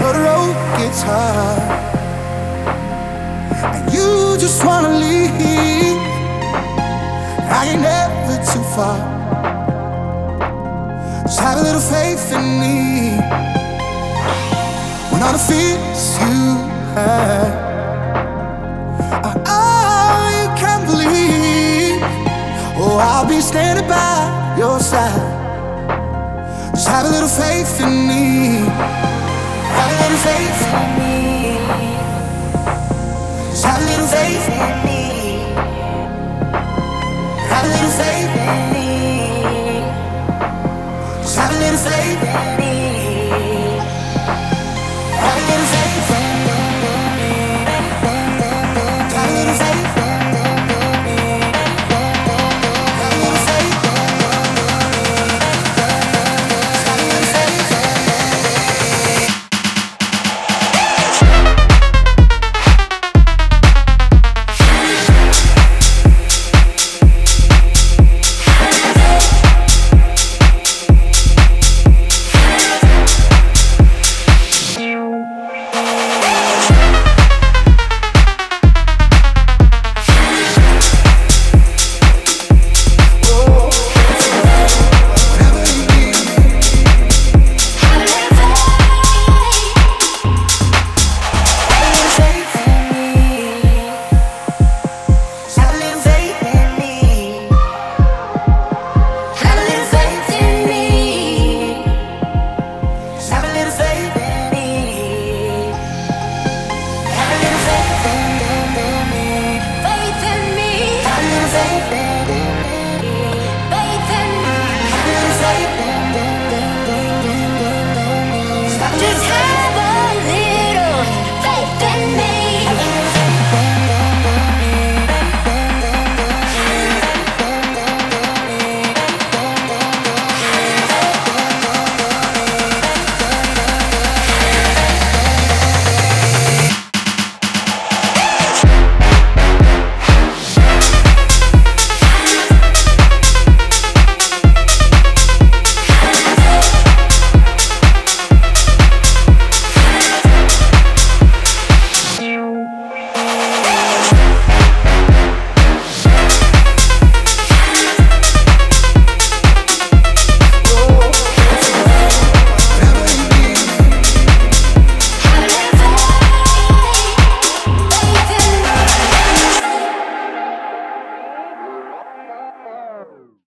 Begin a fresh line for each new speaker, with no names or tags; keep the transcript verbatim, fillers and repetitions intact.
know the road gets hard and you just wanna leave. I ain't never too far. Just have a little faith in me. When all the fears you had are all you can believe, oh, I'll be standing by your side. Just have a little faith in me. Have a little faith in me. Just have a little faith in me. Have a little faith in me. Just have a little faith in me.